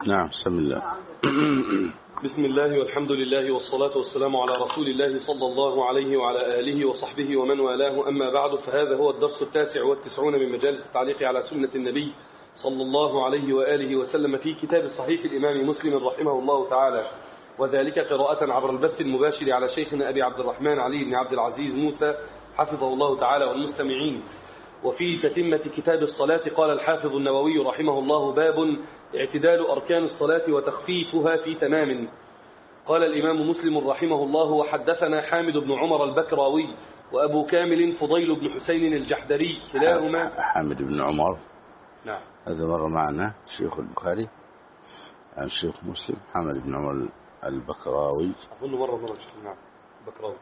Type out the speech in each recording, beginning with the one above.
نعم بسم الله. بسم الله والحمد لله والصلاة والسلام على رسول الله صلى الله عليه وعلى آله وصحبه ومن والاه، أما بعد، فهذا هو الدرس 39 من مجالس التعليق على سنة النبي صلى الله عليه وآله وسلم في كتاب صحيح الإمام مسلم رحمه الله تعالى، وذلك قراءة عبر البث المباشر على شيخنا أبي عبد الرحمن علي بن عبد العزيز موسى حفظه الله تعالى والمستمعين. وفي تتمة كتاب الصلاة قال الحافظ النووي رحمه الله: باب اعتدال أركان الصلاة وتخفيفها في تمام. قال الإمام مسلم رحمه الله: وحدثنا حامد بن عمر البكراوي وأبو كامل فضيل بن حسين الجحدري كلاهما. حامد بن عمر، نعم، هذا مرة معنا شيخ البخاري عن شيخ مسلم. حامد بن عمر البكراوي أظن مرة نعم، بكراوي.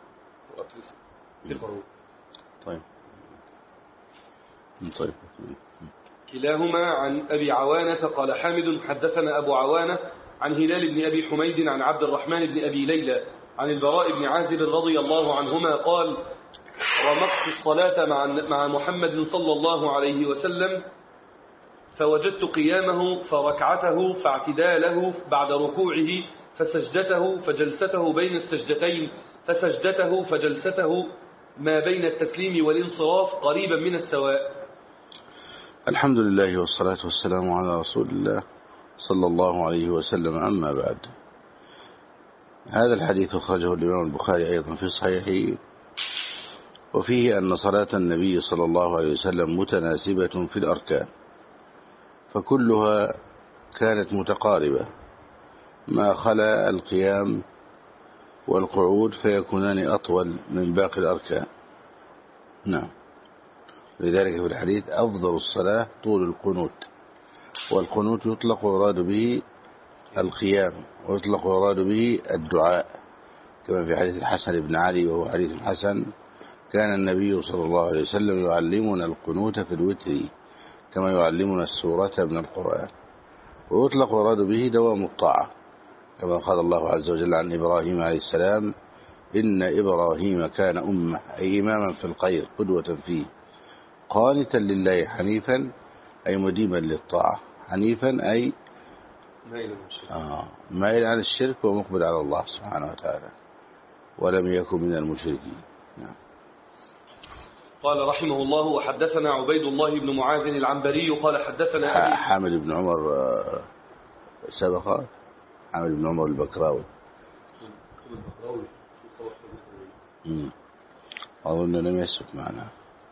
طيب. كلاهما عن أبي عوانة. قال حامد: حدثنا أبو عوانة عن هلال بن أبي حميد عن عبد الرحمن بن أبي ليلى عن البراء بن عازب رضي الله عنهما قال: رمقت الصلاة مع محمد صلى الله عليه وسلم فوجدت قيامه فركعته فاعتداله بعد ركوعه فسجدته فجلسته بين السجدتين فسجدته فجلسته ما بين التسليم والانصراف قريبا من السواء. الحمد لله والصلاة والسلام على رسول الله صلى الله عليه وسلم، أما بعد. هذا الحديث أخرجه الإمام البخاري أيضا في صحيحه، وفيه أن صلاة النبي صلى الله عليه وسلم متناسبة في الأركان، فكلها كانت متقاربة ما خلا القيام والقعود فيكونان أطول من باقي الأركان. نعم، لذلك في الحديث: أفضل الصلاة طول القنوت، والقنوت يطلق ويراد به القيام، ويطلق ويراد به الدعاء، كما في حديث الحسن بن علي وهو حديث حسن: كان النبي صلى الله عليه وسلم يعلمنا القنوت في الوتر كما يعلمنا السورة من القرآن. ويطلق ويراد به دوام الطاعة، كما قال الله عز وجل عن إبراهيم عليه السلام: إن إبراهيم كان أمة، أي إماما في الخير قدوة فيه، قانتا لله حنيفا، أي مديما للطاعة، حنيفا أي مائل عن الشرك ومقبل على الله سبحانه وتعالى، ولم يكن من المشركين. نعم. قال رحمه الله: وحدثنا عبيد الله بن معاذ العنبري قال حدثنا أبي. حامد بن عمر سبق. حامد بن عمر البكراوي أظن لم يسبق معنا.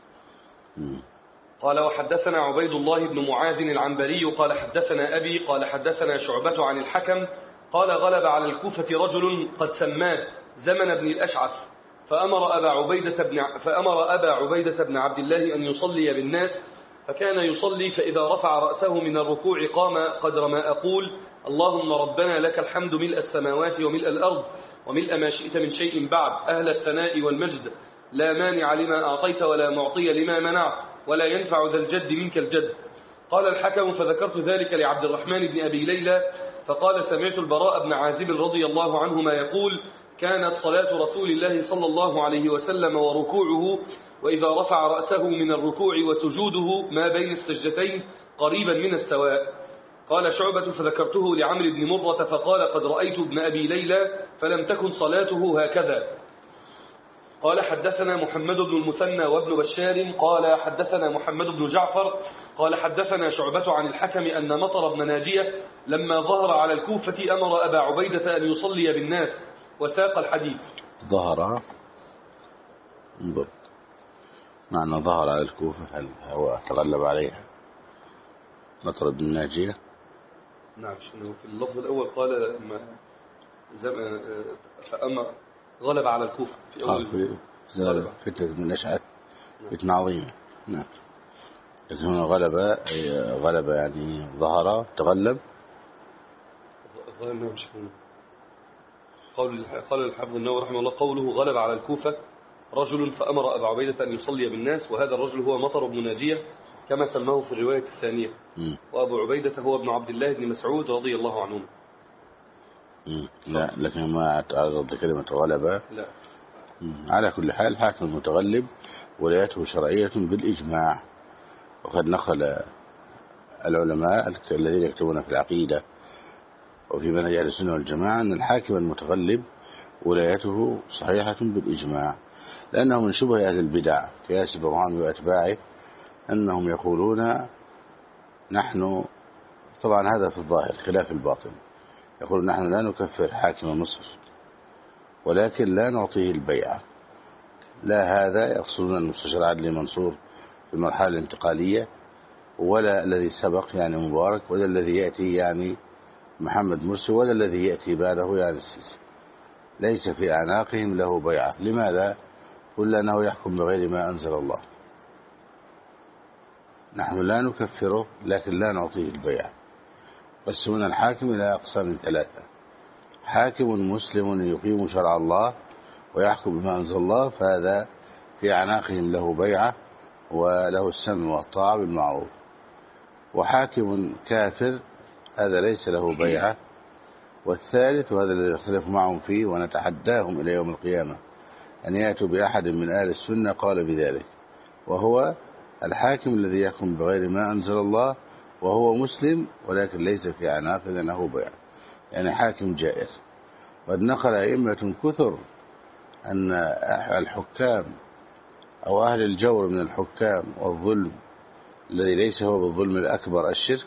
قال: وحدثنا عبيد الله بن معاذ العنبري قال حدثنا أبي قال حدثنا شعبة عن الحكم قال: غلب على الكوفة رجل قد سماه زمن بن الأشعث، فأمر أبا عبيدة بن عبد الله أن يصلي بالناس، فكان يصلي فإذا رفع رأسه من الركوع قام قدر ما أقول: اللهم ربنا لك الحمد ملء السماوات وملء الأرض وملء ما شئت من شيء بعد، أهل الثناء والمجد، لا مانع لما أعطيت ولا معطي لما منعت ولا ينفع ذا الجد منك الجد. قال الحكم: فذكرت ذلك لعبد الرحمن بن أبي ليلى، فقال: سمعت البراء بن عازب رضي الله عنهما يقول: كانت صلاة رسول الله صلى الله عليه وسلم وركوعه وإذا رفع رأسه من الركوع وسجوده ما بين السجدتين قريبا من السواء. قال شعبة: فذكرته لعمرو بن مرة فقال: قد رأيت ابن أبي ليلى فلم تكن صلاته هكذا. قال: حدثنا محمد بن المثنى وابن بشار قال حدثنا محمد بن جعفر قال حدثنا شعبة عن الحكم أن مطر بن ناجية لما ظهر على الكوفة أمر أبا عبيدة أن يصلي بالناس، وساق الحديث. ظهر انظر معنى ظهر على الكوفة، هل هو تغلب عليها مطر بن ناجية؟ نعم، في اللفظ الأول قال فأمر غلب على الكوفة في أول فتنة من الأشعث، فتنة عظيمة. نعم، لكن هنا غلب يعني ظهر تغلب. قال الحافظ النووي رحمه الله: قوله غلب على الكوفة رجل فأمر أبا عبيدة أن يصلي بالناس، وهذا الرجل هو مطر بن ناجية كما سماه في الرواية الثانية. وأبو عبيدة هو ابن عبد الله بن مسعود رضي الله عنه. لا، لكن ما تعرض لكلمة غلبة. لا. على كل حال حاكم المتغلب ولايته شرعية بالإجماع، وقد نقل العلماء الذين يكتبون في العقيدة وفي منهج أهل السنة والجماعة أن الحاكم المتغلب ولايته صحيحة بالإجماع، لأنه من شبه أهل البدع كياسر برهامي وأتباعه أنهم يقولون نحن، طبعا هذا في الظاهر خلاف الباطن، يقول نحن لا نكفر حاكم مصر ولكن لا نعطيه البيعة. لا هذا يقصدون المستشار عدلي منصور في المرحلة الانتقالية، ولا الذي سبق يعني مبارك، ولا الذي يأتي يعني محمد مرسي، ولا الذي يأتي بعده يعني السيسي. ليس في أعناقهم له بيعة. لماذا؟ قل أنه يحكم بغير ما أنزل الله. نحن لا نكفره لكن لا نعطيه البيعة. قسمنا الحاكم إلى أقسام ثلاثة: حاكم مسلم يقيم شرع الله ويحكم بما أنزل الله، فهذا في أعناقهم له بيعة وله السمع والطاعة بالمعروف. وحاكم كافر هذا ليس له بيعة. والثالث، وهذا الذي يختلف معهم فيه ونتحداهم إلى يوم القيامة أن يأتوا بأحد من أهل السنة قال بذلك، وهو الحاكم الذي يحكم بغير ما أنزل الله وهو مسلم ولكن ليس في أعناقه له بيعة، يعني حاكم جائر. قد نقل أئمة كثر أن الحكام أو أهل الجور من الحكام والظلم الذي ليس هو بالظلم الأكبر الشرك،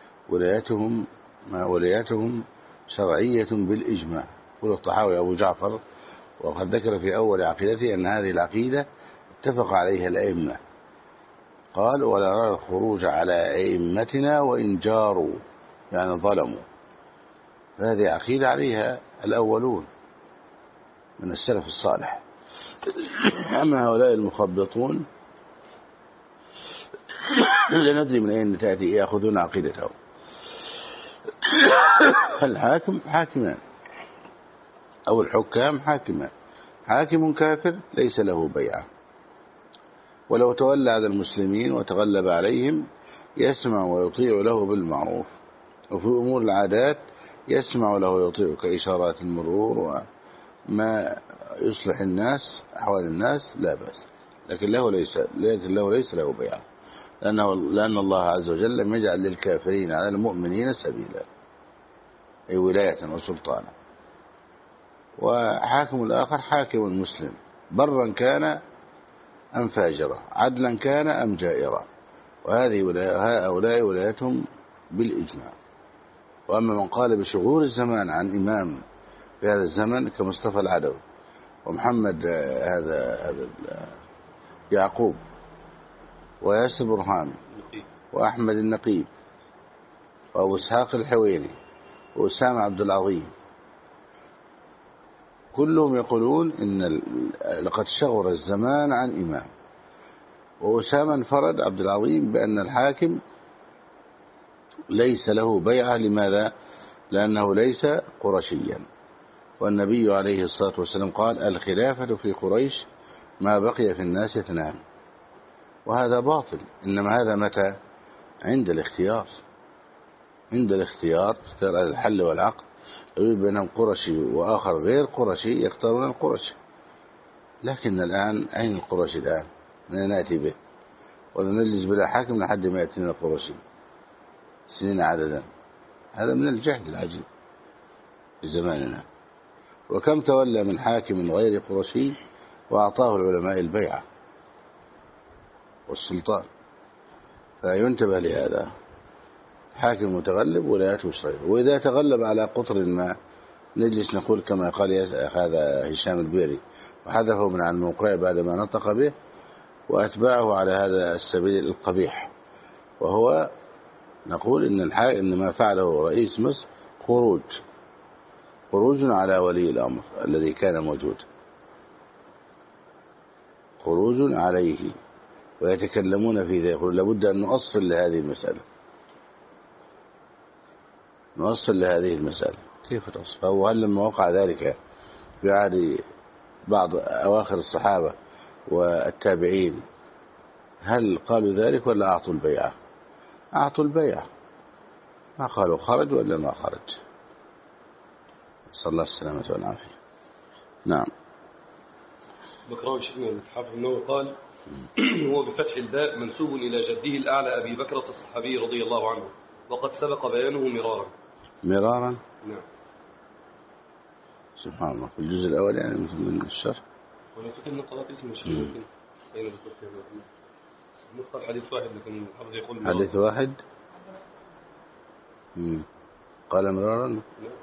ولايتهم شرعية بالإجماع. يقول الطحاوي أبو جعفر وقد ذكر في أول عقيدته أن هذه العقيدة اتفق عليها الأئمة، قال ولا نرى الخروج على أئمتنا وإن جاروا يعني ظلموا. هذه عقيدة عليها الأولون من السلف الصالح. أما هؤلاء المخبطون لا ندري من أين تأتي يأخذون عقيدتهم. الحاكم حاكمان أو الحكام حاكمان. حاكم كافر ليس له بيعة، ولو تولى على المسلمين وتغلب عليهم يسمع ويطيع له بالمعروف، وفي أمور العادات يسمع له ويطيع كإشارات المرور وما يصلح الناس أحوال الناس لا بأس، لكن له ليس له بيعة، لأن الله عز وجل لم يجعل للكافرين على المؤمنين سبيلا، أي ولاية وسلطانا. وحاكم الآخر حاكم مسلم برا كان أم فاجرا، عدلا كان أم جائرا، وهؤلاء ولايتهم بالإجماع. وأما من قال بشغور الزمان عن إمام في هذا الزمن كمصطفى العدوي ومحمد هذا يعقوب وياسر برهامي وأحمد النقيب وأبو إسحاق الحويني وأسامة عبد العظيم، كلهم يقولون إن لقد شغر الزمان عن إمام. وأسامة انفرد عبد العظيم بأن الحاكم ليس له بيعة. لماذا؟ لأنه ليس قرشيا، والنبي عليه الصلاة والسلام قال الخلافة في قريش ما بقي في الناس اثنان، وهذا باطل. إنما هذا متى؟ عند الاختيار. عند الاختيار اختيار الحل والعقد يريد بينهم قرشي وآخر غير قرشي يختارون القرشي. لكن الآن أين القرشي الآن؟ من نأتي به؟ ونجلس بلا حاكم لحد ما يأتينا القرشي سنين عددا. هذا من الجهل العجيب في زماننا. وكم تولى من حاكم غير قرشي وأعطاه العلماء البيعة والسلطان. فينتبه لهذا. حاكم متغلب ولايته شرعية، وإذا تغلب على قطر ما نجلس نقول كما قال هذا هشام البيري وحذفه من عن موقعه بعدما نطق به وأتباعه على هذا السبيل القبيح، وهو نقول إن ما فعله رئيس مصر خروج على ولي الأمر الذي كان موجود، خروج عليه. ويتكلمون في ذلك، يقول لابد أن نؤصل لهذه المسألة، نوصل لهذه المسألة. كيف تصل؟ هل لما وقع ذلك في عهد بعض أواخر الصحابة والتابعين هل قالوا ذلك ولا أعطوا البيعة؟ أعطوا البيعة، ما قالوا خرج ولا ما خرج. صلى الله السلامة والعافية. نعم. بكراوي شيخنا الحافظ النووي قال هو بفتح الباء منسوب إلى جده الأعلى أبي بكرة الصحابي رضي الله عنه، وقد سبق بيانه مرارا. مرارا. نعم. سبحان الله، في الجزء الأول يعني من الشرح. ولا فكر أن قرأت اسم الشيخ ممكن أين بالضبط؟ نختار حديث واحد لكن الحافظ يقول مرارا. حديث واحد. قال مرارا. نعم.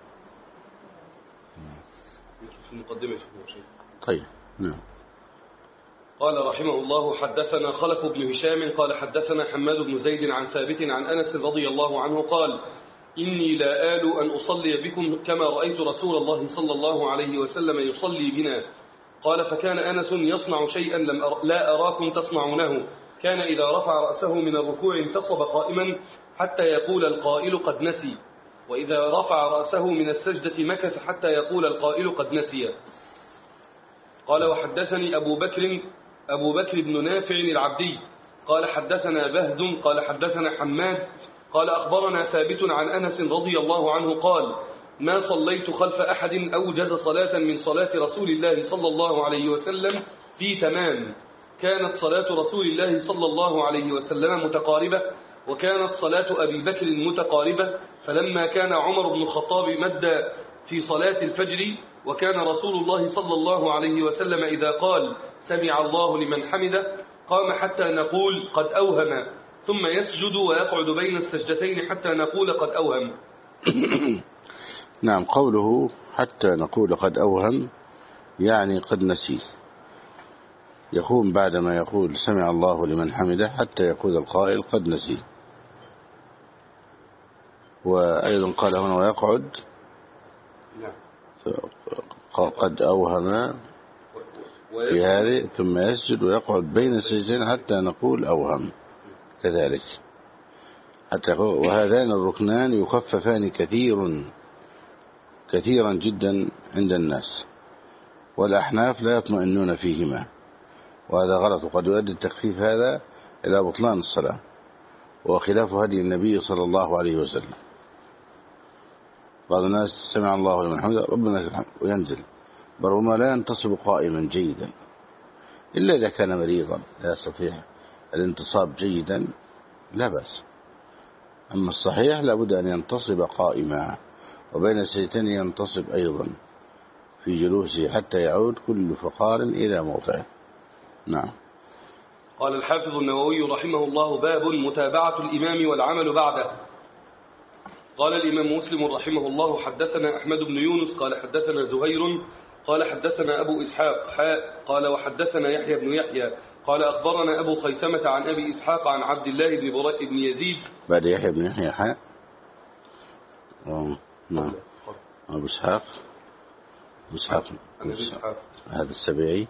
في المقدمة يا شيخ. طيب. نعم. قال رحمه الله: حدثنا خلف بن هشام قال حدثنا حماد بن زيد عن ثابت عن أنس رضي الله عنه قال: إني لا آل أن أصلي بكم كما رأيت رسول الله صلى الله عليه وسلم يصلي بنا. قال: فكان أنس يصنع شيئا لا أراكم تصنعونه. كان إذا رفع رأسه من الركوع انتصب قائما حتى يقول القائل قد نسي، وإذا رفع رأسه من السجدة مكث حتى يقول القائل قد نسي. قال: وحدثني أبو بكر بن نافع العبدي قال حدثنا بهز قال حدثنا حماد قال أخبرنا ثابت عن أنس رضي الله عنه قال: ما صليت خلف أحد أوجز صلاة من صلاة رسول الله صلى الله عليه وسلم في تمام. كانت صلاة رسول الله صلى الله عليه وسلم متقاربة، وكانت صلاة أبي بكر متقاربة. فلما كان عمر بن الخطاب مد في صلاة الفجر، وكان رسول الله صلى الله عليه وسلم إذا قال سمع الله لمن حمده قام حتى نقول قد أوهم، ثم يسجد ويقعد بين السجدتين حتى نقول قد أوهم. نعم، قوله حتى نقول قد أوهم يعني قد نسي، يقوم بعدما يقول سمع الله لمن حمده حتى يقول القائل قد نسي. وأيضا قال هنا ويقعد قد أوهم في هذه، ثم يسجد ويقعد بين السجدين حتى نقول أوهم كذلك. وهذان الركنان يخففان كثيرا جدا عند الناس، والأحناف لا يطمئنون فيهما، وهذا غلط، وقد يؤدي التخفيف هذا إلى بطلان الصلاة، وخلاف هدي النبي صلى الله عليه وسلم. بعض الناس سمع الله لمن حمده ربنا لك الحمد وينزل، بربما لا ينتصب قائما جيدا إلا إذا كان مريضا لا يستطيع الانتصاب جيدا لا بأس. أما الصحيح لابد أن ينتصب قائما، وبين السجدتين ينتصب أيضا في جلوسه حتى يعود كل فقار إلى موضعه. نعم. قال الحافظ النووي رحمه الله: باب متابعة الإمام والعمل بعده. قال الإمام مسلم رحمه الله: حدثنا أحمد بن يونس قال حدثنا زهير قال حدثنا أبو إسحاق قال وحدثنا يحيى بن يحيى قال أخبرنا أبو خيثمة عن أبي إسحاق عن عبد الله بن يزيد. بعد يحيى بن يحيى نعم. أبو إسحاق هذا السبيعي.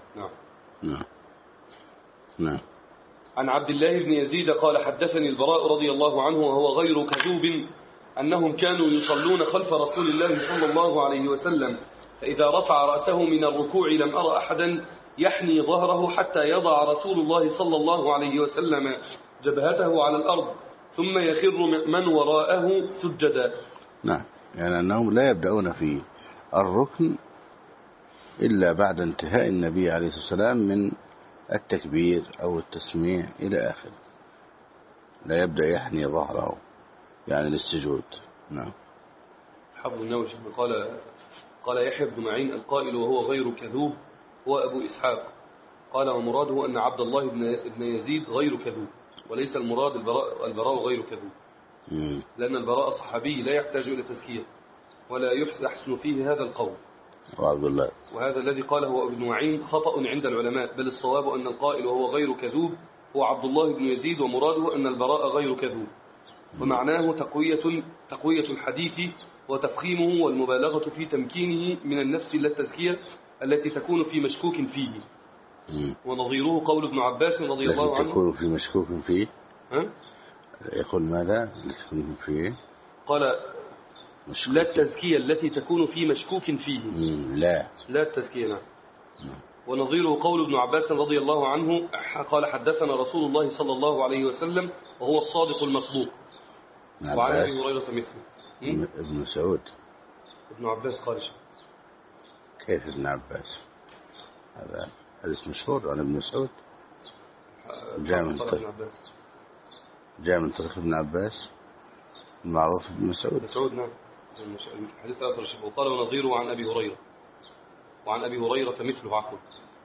نعم. عن عبد الله بن يزيد قال حدثني البراء رضي الله عنه وهو غير كذوب أنهم كانوا يصلون خلف رسول الله صلى الله عليه وسلم، فإذا رفع رأسه من الركوع لم أرى أحدا يحني ظهره حتى يضع رسول الله صلى الله عليه وسلم جبهته على الأرض ثم يخر من وراءه سجدا. نعم، يعني أنهم لا يبدأون في الركن إلا بعد انتهاء النبي عليه الصلاة والسلام من التكبير أو التسميع إلى آخر، لا يبدأ يحني ظهره يعني للسجود. نعم. حفظ النووي قال يحيى بن معين القائل وهو غير كذوب هو أبو إسحاق. قال ومراده أن عبد الله بن يزيد غير كذوب، وليس المراد البراء غير كذوب، لأن البراء صحابي لا يحتاج إلى تزكية ولا يحسن فيه هذا القول. وعبد الله، وهذا الذي قاله ابن معين خطأ عند العلماء، بل الصواب أن القائل وهو غير كذوب هو عبد الله بن يزيد، ومراده أن البراء غير كذوب، ومعناه تقوية الحديث وتفخيمه والمبالغة في تمكينه من النفس للتزكية التي تكون في مشكوك فيه. ونظيره قول ابن عباس رضي الله عنه تكون في مشكوك فيه. يقول ماذا تكون فيه؟ قال لا التزكية التي تكون في مشكوك فيه. لا التزكية. نعم. ونظيره قول ابن عباس رضي الله عنه قال حدثنا رسول الله صلى الله عليه وسلم وهو الصادق المصدوق. وعن أبي هريرة مثله. ابن مسعود. ابن عباس قال كيف ابن عباس؟ هذا حديث مشهور عن ابن مسعود، جاء من طريق ابن عباس المعروف ابن مسعود. نعم. حديث آخر وقال ونظيره عن أبي هريرة، وعن أبي هريرة مثله عقل.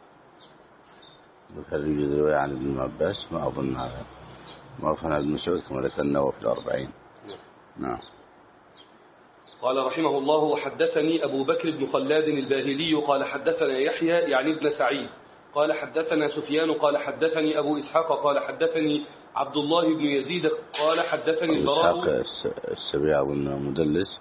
هل يوجد رواية عن ابن عباس؟ ما أظن هذا، ما أظن ابن مسعود كما ذكرنا في 40. نعم. قال رحمه الله وحدثني أبو بكر بن خلاد الباهلي قال حدثنا يحيى يعني ابن سعيد قال حدثنا سفيان قال حدثني أبو إسحاق قال حدثني عبد الله بن يزيد قال حدثني البراء. إسحاق السبيع بن مدلس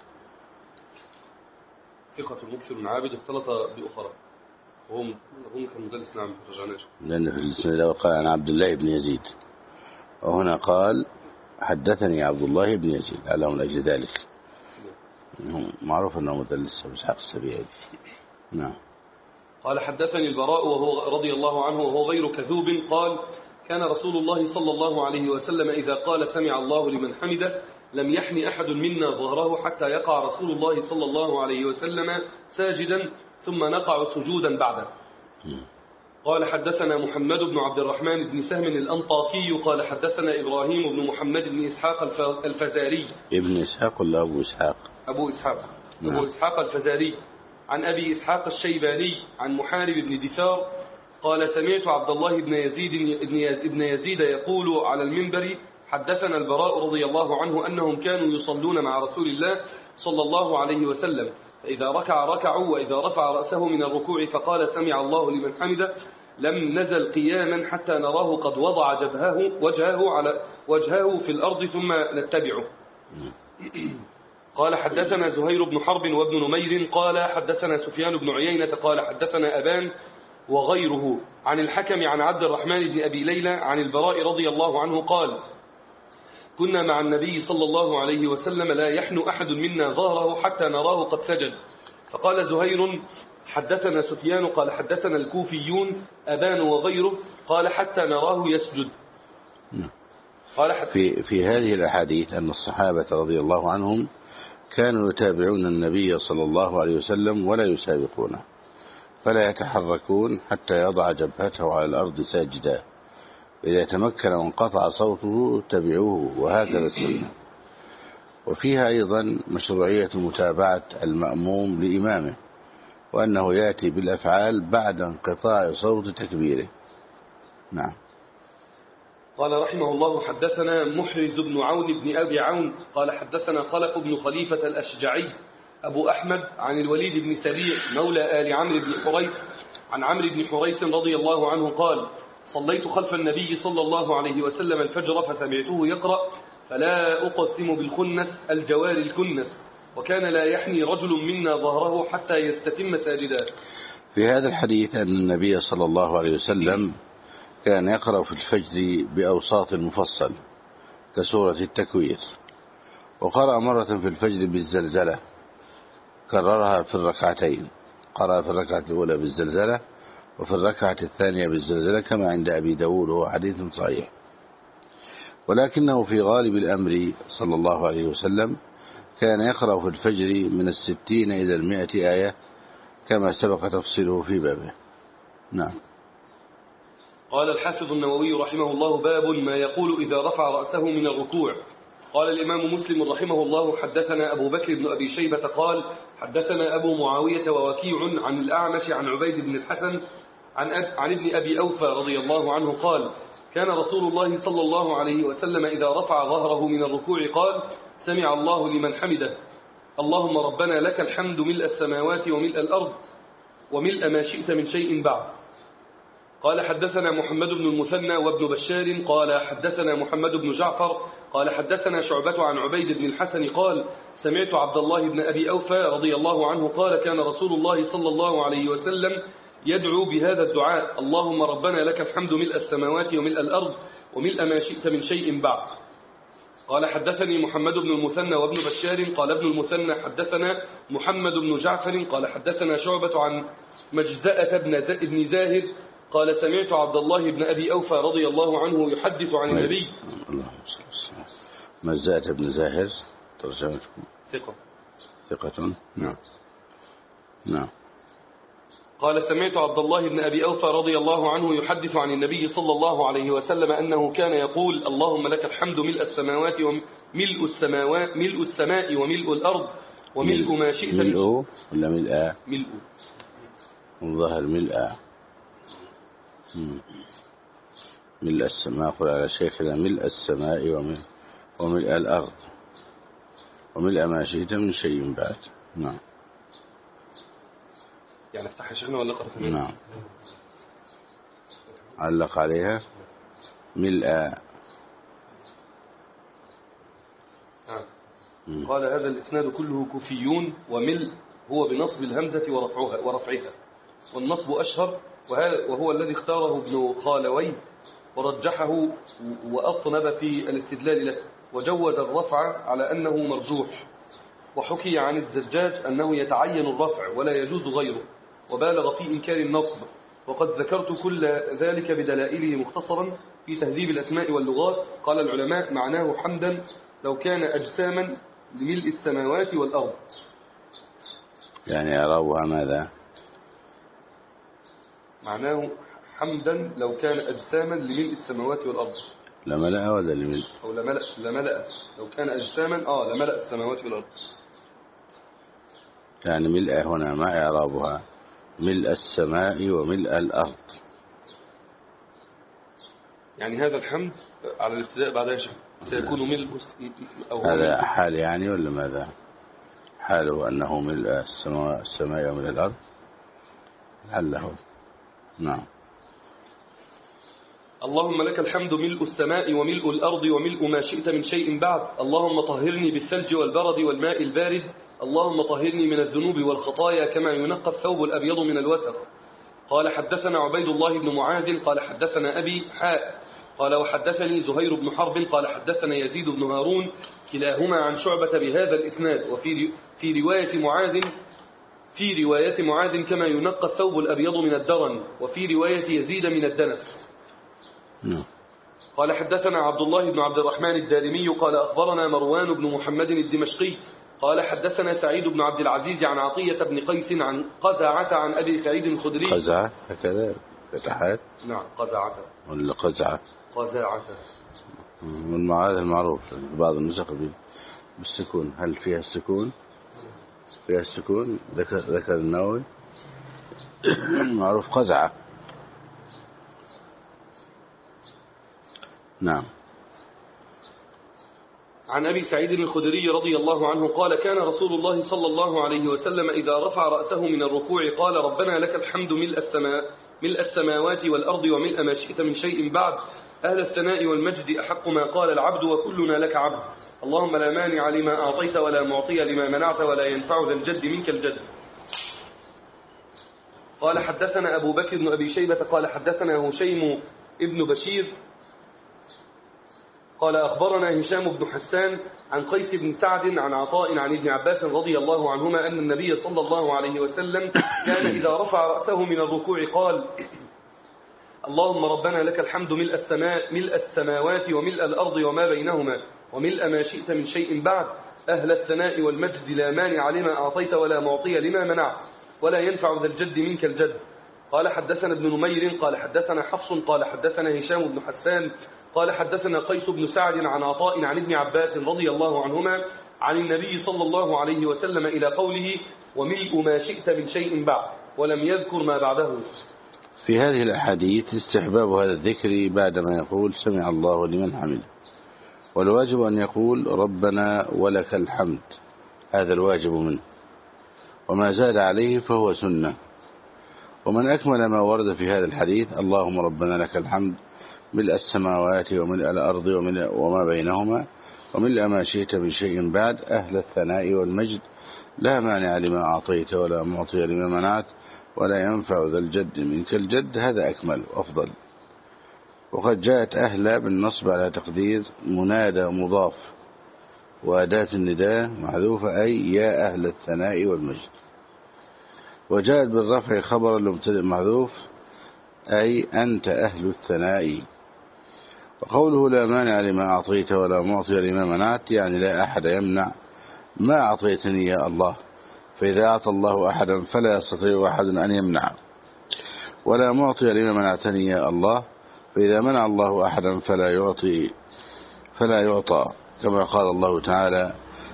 ثقة مكثر عابد اختلط بأخرى وهم كان مدلس. نعم رجعناش لأن في السنة الأول قال عن عبد الله بن يزيد، وهنا قال حدثني عبد الله بن يزيد على من أجل ذلك معروف أنه مدلس أبو إسحاق السبيعي. نعم. قال حدثني البراء وهو رضي الله عنه وهو غير كذوب قال كان رسول الله صلى الله عليه وسلم إذا قال سمع الله لمن حمده لم يحن أحد منا ظهره حتى يقع رسول الله صلى الله عليه وسلم ساجدا ثم نقع سجودا بعده. قال حدثنا محمد بن عبد الرحمن بن سهم الأنطاكي قال حدثنا إبراهيم بن محمد بن إسحاق الفزاري. ابن إسحاق ولا أبو إسحاق؟ أبو إسحاق الفزاري عن أبي إسحاق الشيباني عن محارب بن دثار قال سمعت عبد الله بن يزيد يقول على المنبر حدثنا البراء رضي الله عنه أنهم كانوا يصلون مع رسول الله صلى الله عليه وسلم فإذا ركع ركعوا وإذا رفع رأسه من الركوع فقال سمع الله لمن حمده لم نزل قياما حتى نراه قد وضع وجهه في الأرض ثم نتبعه. قال حدثنا زهير بن حرب وابن نمير قال حدثنا سفيان بن عيينة قال حدثنا أبان وغيره عن الحكم عن عبد الرحمن بن أبي ليلى عن البراء رضي الله عنه قال كنا مع النبي صلى الله عليه وسلم لا يحن أحد منا ظهره حتى نراه قد سجد. فقال زهير حدثنا سفيان قال حدثنا الكوفيون أبان وغيره قال حتى نراه يسجد. قال في هذه الأحاديث أن الصحابة رضي الله عنهم كانوا يتابعون النبي صلى الله عليه وسلم ولا يسابقونه، فلا يتحركون حتى يضع جبهته على الأرض ساجدا، إذا تمكن وانقطع صوته تبعوه، وهكذا السنة. وفيها أيضا مشروعية متابعة المأموم لإمامه، وأنه يأتي بالأفعال بعد انقطاع صوت تكبيره. نعم. قال رحمه الله حدثنا محرز بن عون بن أبي عون قال حدثنا خلف بن خليفة الأشجعي أبو أحمد عن الوليد بن سبيع مولى آل عمرو بن حريث عن عمرو بن حريث رضي الله عنه قال صليت خلف النبي صلى الله عليه وسلم الفجر فسمعته يقرأ فلا أقسم بالخنس الجوار الكنس وكان لا يحني رجل منا ظهره حتى يستتم ساجدا. في هذا الحديث أن النبي صلى الله عليه وسلم كان يقرأ في الفجر بأوساط المفصل كسورة التكوير، وقرأ مرة في الفجر بالزلزلة كررها في الركعتين، قرأ في الركعة الأولى بالزلزلة وفي الركعة الثانية بالزلزلة كما عند أبي داود، وهو حديث صحيح. ولكنه في غالب الأمر صلى الله عليه وسلم كان يقرأ في الفجر من 60 إلى 100 آية كما سبق تفصيله في بابه. نعم. قال الحافظ النووي رحمه الله باب ما يقول إذا رفع رأسه من الركوع. قال الإمام مسلم رحمه الله حدثنا أبو بكر بن أبي شيبة قال حدثنا أبو معاوية ووكيع عن الأعمش عن عبيد بن الحسن عن ابن أبي أوفى رضي الله عنه قال كان رسول الله صلى الله عليه وسلم إذا رفع ظهره من الركوع قال سمع الله لمن حمده اللهم ربنا لك الحمد ملء السماوات وملء الأرض وملء ما شئت من شيء بعد. قال حدثنا محمد بن المثنى وابن بشار قال حدثنا محمد بن جعفر قال حدثنا شعبة عن عبيد بن الحسن قال سمعت عبد الله بن أبي أوفى رضي الله عنه قال كان رسول الله صلى الله عليه وسلم يدعو بهذا الدعاء اللهم ربنا لك الحمد ملء السماوات وملء الأرض وملء ما شئت من شيء بعد. قال حدثني محمد بن المثنى وابن بشار قال ابن المثنى حدثنا محمد بن جعفر قال حدثنا شعبة عن مجزأة بن زاهد قال سمعت عبد الله بن أبي أوفى رضي الله عنه يحدث عن النبي. مجزأة بن زاهد ترجمتكم ثقة. نعم. نعم. قال سمعت عبد الله بن أبي أوفى رضي الله عنه يحدث عن النبي صلى الله عليه وسلم أنه كان يقول اللهم لك الحمد ملء السماء وملء الأرض وملء ما شئت ملء ولا ملء؟ ملء. الظاهر ملء. ملء السماء، أقول على شيخنا ملء السماء وملء الأرض وملء ما شئت من شيء بعد. نعم. يعني افتح شيخنا ولا قرأت منه؟ نعم. علق عليها ملء. قال هذا الإسناد كله كوفيون، وملء هو بنصب الهمزة ورفعها، والنصب أشهر، وهو الذي اختاره ابن خالوي ورجحه وأطنب في الاستدلال له، وجوز الرفع على أنه مرجوح. وحكي عن الزجاج أنه يتعين الرفع ولا يجوز غيره، وبالغ في إنكار النصب. وقد ذكرت كل ذلك بدلائله مختصرا في تهذيب الأسماء واللغات. قال العلماء معناه حمدا لو كان أجساما لملء السماوات والأرض. يعني أراوها ماذا؟ معناه حمدا لو كان أجساما لملء السماوات والأرض. لملأ ولا لملء؟ أو لملأ لو كان أجساما لملأ السماوات والأرض. يعني ملء هنا ما إعرابها؟ ملء السماء وملء الأرض. يعني هذا الحمد على الابتداء بعدها سيكون ملء هذا حال يعني ولا ماذا؟ حاله أنه ملء السماء وملء الأرض حله. نعم. اللهم لك الحمد ملء السماء وملء الأرض وملء ما شئت من شيء بعد. اللهم طهرني بالثلج والبرد والماء البارد. اللهم طهرني من الذنوب والخطايا كما ينقى الثوب الأبيض من الوسخ. قال حدثنا عبيد الله بن معاذ قال حدثنا أبي قال وحدثني زهير بن حرب قال حدثنا يزيد بن هارون كلاهما عن شعبة بهذا الإسناد. وفي رواية معاذ كما ينقى الثوب الأبيض من الدرن، وفي رواية يزيد من الدنس. قال حدثنا عبد الله بن عبد الرحمن الدارمي قال أخبرنا مروان بن محمد الدمشقي قال حدثنا سعيد بن عبد العزيز عن عطية بن قيس عن قزعة عن أبي سعيد الخدري. قزعة هكذا فتحات؟ نعم قزعة ولا قزعة؟ قزعة. والمعاذ المعروف بعض النسخ بالسكون. هل فيها السكون؟ فيها السكون. ذكر النووي معروف قزعة. نعم. عن أبي سعيد الخدري رضي الله عنه قال كان رسول الله صلى الله عليه وسلم إذا رفع رأسه من الركوع قال ربنا لك الحمد ملء السماوات والأرض وملء ما شئت من شيء بعد. أهل الثناء والمجد أحق ما قال العبد وكلنا لك عبد. اللهم لا مانع لما أعطيت ولا معطي لما منعت ولا ينفع ذا الجد منك الجد. قال حدثنا أبو بكر بن أبي شيبة قال حدثنا هشيم ابن بشير قال أخبرنا هشام بن حسان عن قيس بن سعد عن عطاء عن ابن عباس رضي الله عنهما أن النبي صلى الله عليه وسلم كان إذا رفع رأسه من الركوع قال اللهم ربنا لك الحمد ملء السماوات وملء الأرض وما بينهما وملء ما شئت من شيء بعد. أهل الثناء والمجد لا مانع لما أعطيت ولا معطي لما منعت ولا ينفع ذا الجد منك الجد. قال حدثنا ابن نمير قال حدثنا حفص قال حدثنا هشام بن حسان قال حدثنا قيس بن سعد عن عطاء عن ابن عباس رضي الله عنهما عن النبي صلى الله عليه وسلم إلى قوله وملء ما شئت من شيء بعد، ولم يذكر ما بعده. في هذه الأحاديث استحباب هذا الذكر بعدما يقول سمع الله لمن حمده، والواجب أن يقول ربنا ولك الحمد، هذا الواجب منه، وما زاد عليه فهو سنة. ومن أكمل ما ورد في هذا الحديث اللهم ربنا لك الحمد ملء السماوات وملء الأرض وما بينهما وملء ما شئت من شيء بعد. أهل الثناء والمجد لا مانع لما أعطيت ولا معطي لما منعت ولا ينفع ذا الجد منك الجد، هذا أكمل وأفضل. وقد جاءت أهل بالنصب على تقدير منادى مضاف وأداة النداء محذوفة أي يا أهل الثناء والمجد، وجاءت بالرفع خبر المبتدئ محذوف أي أنت أهل الثناء. وقوله لا مانع لما أعطيت ولا معطي لما منعت يعني لا أحد يمنع ما أعطيتني يا الله، فإذا أعطى الله أحدا فلا يستطيع أحد أن يمنع، ولا معطي لما منعتني يا الله، فإذا منع الله أحدا فلا يعطى، كما قال الله تعالى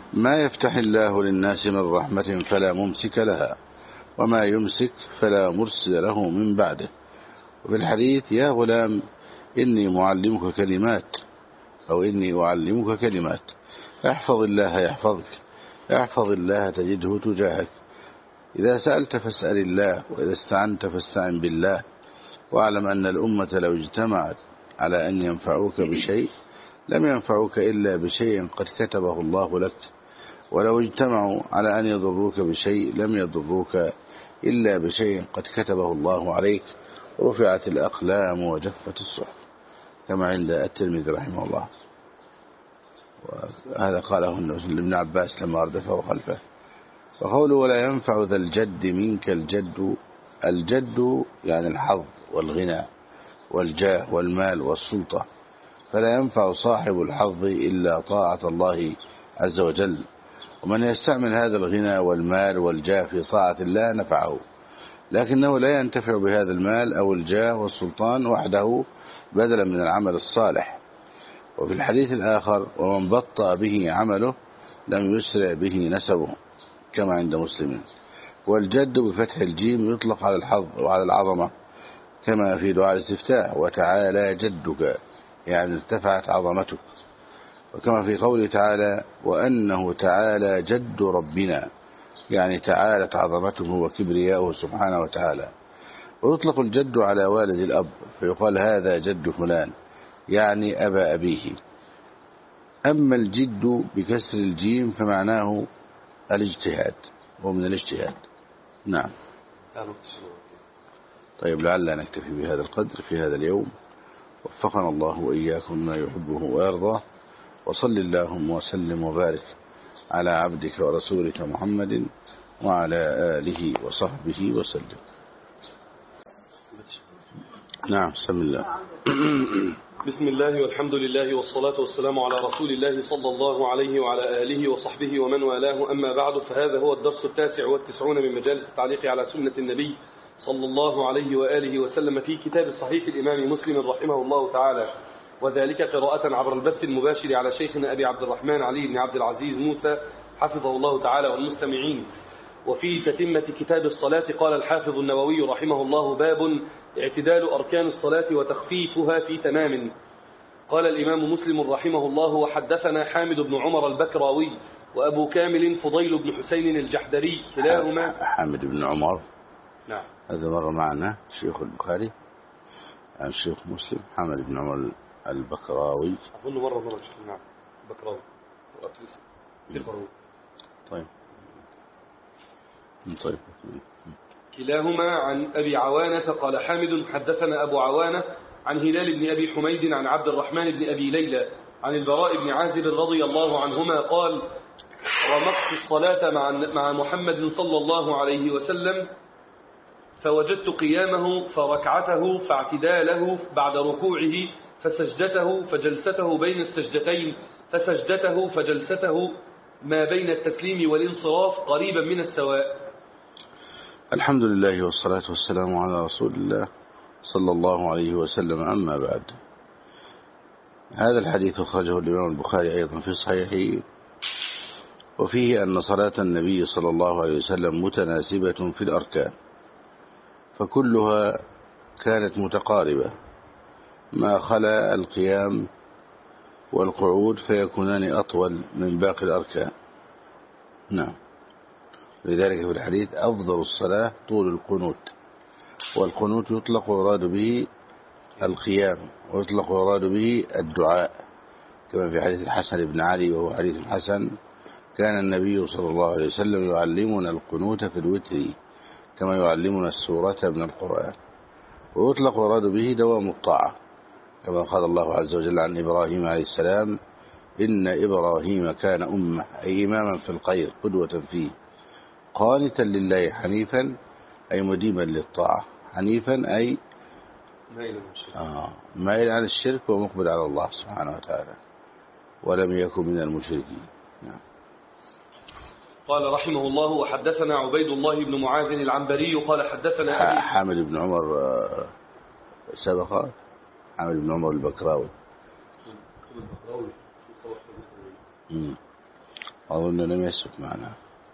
ما يفتح الله للناس من رحمة فلا ممسك لها وما يمسك فلا مرسل له من بعده. وفي الحديث يا غلام إني معلمك كلمات أو إني أعلمك كلمات احفظ الله يحفظك، احفظ الله تجده تجاهك، إذا سألت فاسأل الله، وإذا استعنت فاستعن بالله، واعلم أن الأمة لو اجتمعت على أن ينفعوك بشيء لم ينفعوك إلا بشيء قد كتبه الله لك، ولو اجتمعوا على أن يضروك بشيء لم يضروك إلا بشيء قد كتبه الله عليك، رفعت الأقلام وجفت الصحف، كما عند الترمذي رحمه الله. وهذا قاله ابن عباس لما أردفه خلفه. وقوله ولا ينفع ذا الجد منك الجد، الجد يعني الحظ والغنى والجاه والمال والسلطة، فلا ينفع صاحب الحظ إلا طاعة الله عز وجل، ومن يستعمل هذا الغنى والمال والجاه في طاعة الله نفعه، لكنه لا ينتفع بهذا المال أو الجاه والسلطان وحده بدلا من العمل الصالح. وفي الحديث الآخر ومن بطأ به عمله لم يسرع به نسبه، كما عند مسلم. والجد بفتح الجيم يطلق على الحظ وعلى العظمة، كما في دعاء الاستفتاح وتعالى جدك يعني ارتفعت عظمتك، وكما في قوله تعالى وأنه تعالى جد ربنا يعني تعالت عظمته وكبرياؤه سبحانه وتعالى. ويطلق الجد على والد الأب فيقال هذا جد فلان يعني أبا أبيه. أما الجد بكسر الجيم فمعناه الاجتهاد، ومن الاجتهاد. نعم. طيب لعلنا نكتفي بهذا القدر في هذا اليوم، وفقنا الله وإياكم ما يحبه ويرضاه، وصل اللهم وسلم وبارك على عبدك ورسولك محمد وعلى آله وصحبه وسلم. نعم بسم الله. بسم الله والحمد لله والصلاة والسلام على رسول الله صلى الله عليه وعلى آله وصحبه ومن والاه، أما بعد، فهذا هو الدرس 49 من مجالس التعليق على سنة النبي صلى الله عليه وآله وسلم في كتاب الصحيح الإمام مسلم رحمه الله تعالى، وذلك قراءة عبر البث المباشر على شيخنا أبي عبد الرحمن علي بن عبد العزيز موسى حفظه الله تعالى والمستمعين. وفي تتمة كتاب الصلاة قال الحافظ النووي رحمه الله باب اعتدال أركان الصلاة وتخفيفها في تمام. قال الإمام مسلم رحمه الله وحدثنا حامد بن عمر البكراوي وأبو كامل فضيل بن حسين الجحدري كلاهما. حامد بن عمر نعم هذا مرة معنا شيخ البخاري عن شيخ مسلم حامد بن عمر البكراوي أظن مرة نعم بكراوي. طيب كلاهما عن أبي عوانة. قال حامد حدثنا أبو عوانة عن هلال بن أبي حميد عن عبد الرحمن بن أبي ليلى عن البراء بن عازب رضي الله عنهما قال رمقت الصلاة مع محمد صلى الله عليه وسلم فوجدت قيامه فركعته فاعتداله بعد ركوعه فسجدته فجلسته بين السجدتين فسجدته فجلسته ما بين التسليم والانصراف قريبا من السواء. الحمد لله والصلاة والسلام على رسول الله صلى الله عليه وسلم. أما بعد، هذا الحديث أخرجه الإمام البخاري أيضا في صحيحه، وفيه أن صلاة النبي صلى الله عليه وسلم متناسبة في الأركان، فكلها كانت متقاربة ما خلا القيام والقعود فيكونان أطول من باقي الأركان. نعم. لذلك في الحديث أفضل الصلاة طول القنوت، والقنوت يطلق ويراد به القيام ويطلق ويراد به الدعاء، كما في حديث الحسن بن علي وهو حديث حسن كان النبي صلى الله عليه وسلم يعلمنا القنوت في الوتر كما يعلمنا السورة من القرآن. ويطلق ويراد به دوام الطاعة، كما قال الله عز وجل عن إبراهيم عليه السلام إن إبراهيم كان أمة أي إماما في الخير قدوة فيه قانتا لله حنيفا أي مديما للطاعة، حنيفا أي مائل عن الشرك ومقبل على الله سبحانه وتعالى ولم يكن من المشركين. نعم. قال رحمه الله وحدثنا عبيد الله بن معاذ العنبري قال حدثنا أبي. حامد بن عمر سبق، حامد بن عمر البكراوي. أظن لم يسبق معنا.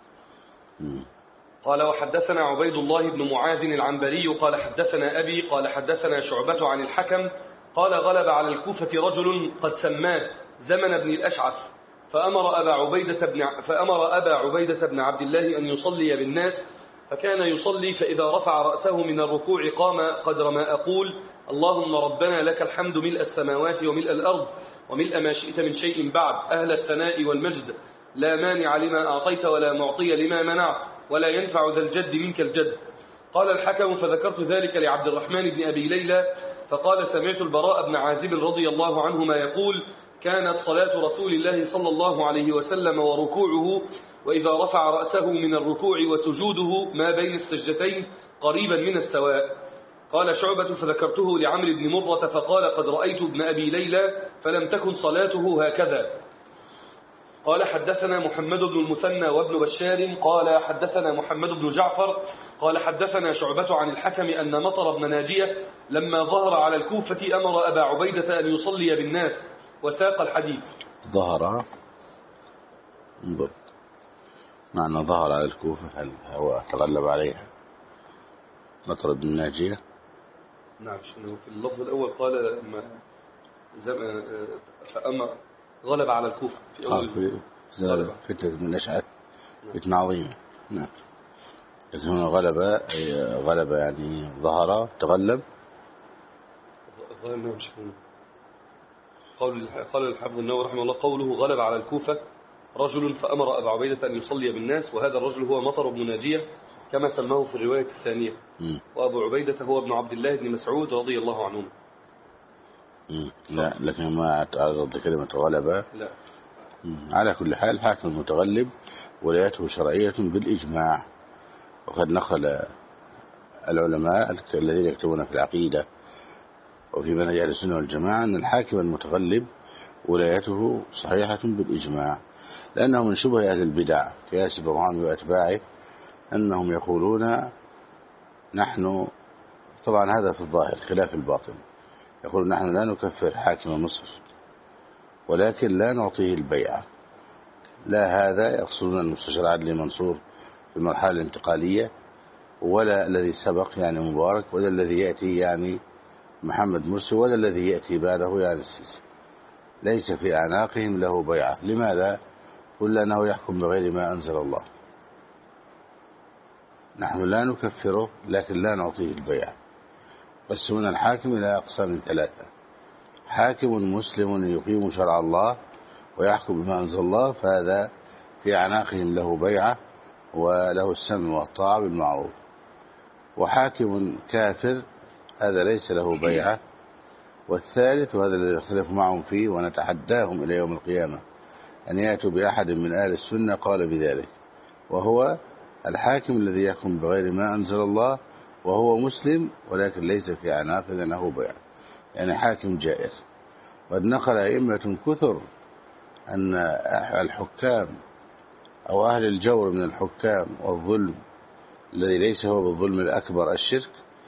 قال وحدثنا عبيد الله بن معاذ العنبري قال حدثنا أبي قال حدثنا شعبة عن الحكم قال غلب على الكوفة رجل قد سماه زمن بن الأشعث فأمر أبا عبيدة بن عبد الله أن يصلي بالناس فكان يصلي فإذا رفع رأسه من الركوع قام قدر ما أقول اللهم ربنا لك الحمد ملء السماوات وملء الأرض وملء ما شئت من شيء بعد أهل الثناء والمجد لا مانع لما أعطيت ولا معطي لما منعت ولا ينفع ذا الجد منك الجد. قال الحكم فذكرت ذلك لعبد الرحمن بن أبي ليلى فقال سمعت البراء بن عازب رضي الله عنهما يقول كانت صلاة رسول الله صلى الله عليه وسلم وركوعه وإذا رفع رأسه من الركوع وسجوده ما بين السجدتين قريبا من السواء. قال شعبة فذكرته لعمرو بن مرة فقال قد رأيت ابن أبي ليلى فلم تكن صلاته هكذا. قال حدثنا محمد بن المثنى وابن بشار قال حدثنا محمد بن جعفر قال حدثنا شعبة عن الحكم أن مطر بن ناجية لما ظهر على الكوفة أمر أبا عبيدة أن يصلي بالناس وساق الحديث. ظهر انظر معنى ظهر على الكوفة هل هو تغلب عليها مطر بن ناجية؟ نعم في اللفظ الأول قال فأمر غلب على الكوفة في أول فتنة من الأشعث فتنة عظيمة. نعم لكن هنا غلب يعني ظهر تغلب. قال الحافظ النووي رحمه الله قوله غلب على الكوفة رجل فأمر أبا عبيدة أن يصلي بالناس وهذا الرجل هو مطر بن ناجية كما سماه في الرواية الثانية. وأبو عبيدة هو ابن عبد الله بن مسعود رضي الله عنه. لا لكن ما تعرض لكلمة غلبة. لا. على كل حال حاكم المتغلب ولايته شرعية بالإجماع. وقد نقل العلماء الذين يكتبون في العقيدة وفي منهج أهل السنة والجماعة أن الحاكم المتغلب ولايته صحيحة بالإجماع لأنه من شبه أهل البدع كياسر برهان وأتباعه أنهم يقولون نحن طبعا هذا في الظاهر خلاف الباطن يقول نحن لا نكفر حاكم مصر ولكن لا نعطيه البيعة. لا هذا يقصدون المستشار عدلي منصور في المرحلة الانتقالية ولا الذي سبق يعني مبارك ولا الذي يأتي يعني محمد مرسي ولا الذي يأتي بعده يعني السيسي ليس في أعناقهم له بيعة. لماذا؟ قل أنه يحكم بغير ما أنزل الله. نحن لا نكفره لكن لا نعطيه البيعة. قسمنا الحاكم إلى أقسام ثلاثة: حاكم مسلم يقيم شرع الله ويحكم بما أنزل الله فهذا في أعناقهم له بيعة وله السمع والطاعة بالمعروف. وحاكم كافر هذا ليس له بيعة. والثالث وهذا الذي يختلف معهم فيه ونتحداهم إلى يوم القيامة أن يأتوا بأحد من أهل السنة قال بذلك وهو الحاكم الذي يحكم بغير ما أنزل الله وهو مسلم ولكن ليس في أعناقه له بيعة يعني حاكم جائر. قد نقل أئمة كثر أن الحكام أو أهل الجور من الحكام والظلم الذي ليس هو بالظلم الأكبر الشرك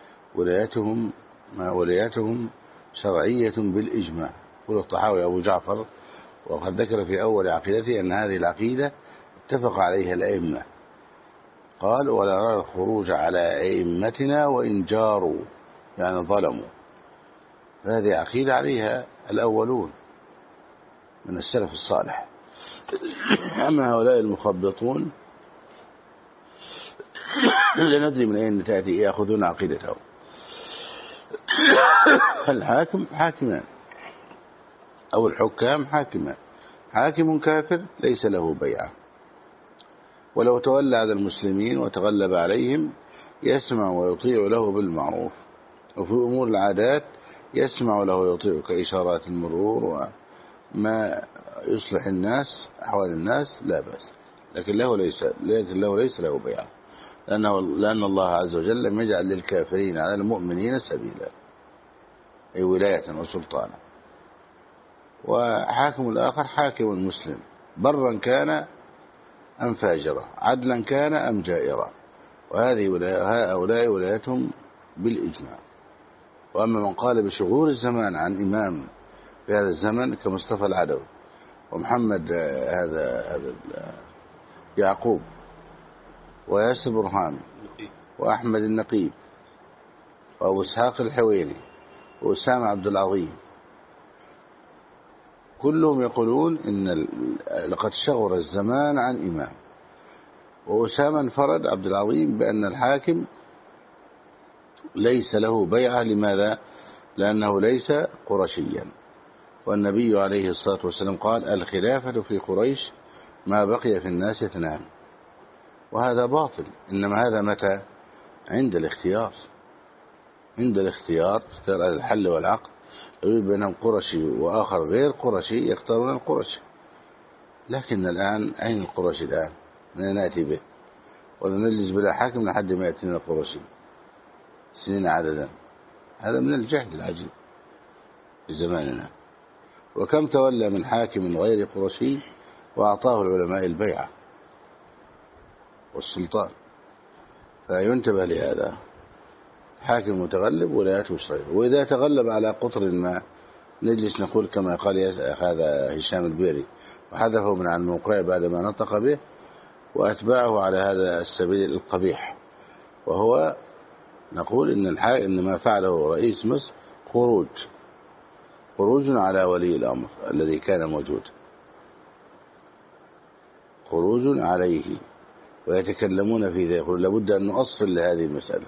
ولايتهم شرعية بالإجماع. يقول الطحاوي أبو جعفر وقد ذكر في أول عقيدته أن هذه العقيدة اتفق عليها الأئمة. قال ولا نرى الخروج على أئمتنا وإن جاروا يعني ظلموا. هذه عقيدة عليها الأولون من السلف الصالح. أما هؤلاء المخبطون لا ندري من أين تأتي يأخذون عقيدتهم. الحاكم حاكمان أو الحكام حاكمان. حاكم كافر ليس له بيعة ولو تولى على المسلمين وتغلب عليهم يسمع ويطيع له بالمعروف وفي أمور العادات يسمع له ويطيع كإشارات المرور وما يصلح الناس أحوال الناس لا بأس لكن له ليس له بيعة لأن الله عز وجل لم يجعل للكافرين على المؤمنين سبيلا أي ولاية وسلطانا. وحاكم الآخر حاكم مسلم برا كان أم فاجرا عدلا كان أم جائرا هؤلاء ولايتهم بالإجماع. وأما من قال بشغور الزمان عن إمام في هذا الزمن كمصطفى العدوي ومحمد هذا يعقوب، وياسر برهان، وأحمد النقيب، وأبو إسحاق الحويني، وأسامة عبد العظيم، كلهم يقولون إن لقد شغر الزمان عن إمام. وأسامة انفرد عبد العظيم بأن الحاكم ليس له بيعة. لماذا؟ لأنه ليس قرشيا، والنبي عليه الصلاة والسلام قال: الخلافة في قريش ما بقي في الناس 2. وهذا باطل. إنما هذا متى؟ عند الاختيار. عند الاختيار اختيار الحل والعقد، يريد بينهم قرشي وآخر غير قرشي، يختارون القرشي. لكن الآن أين القرشي الآن؟ من نأتي به؟ ونجلس بلا حاكم لحد ما يأتينا القرشي سنين عددا. هذا من الجهل العجيب في زماننا. وكم تولى من حاكم غير قرشي وأعطاه العلماء البيعة والسلطان. فينتبه لهذا. حاكم متغلب ولايته صغيرة، وإذا تغلب على قطر ما نجلس نقول كما قال هذا هشام البيري، وحذفه من عن موقعه بعدما نطق به، وأتباعه على هذا السبيل القبيح. وهو نقول إن ما فعله رئيس مصر خروج على ولي الأمر الذي كان موجود، خروج عليه. ويتكلمون في ذلك. يقول لابد أن نؤصل لهذه المسألة،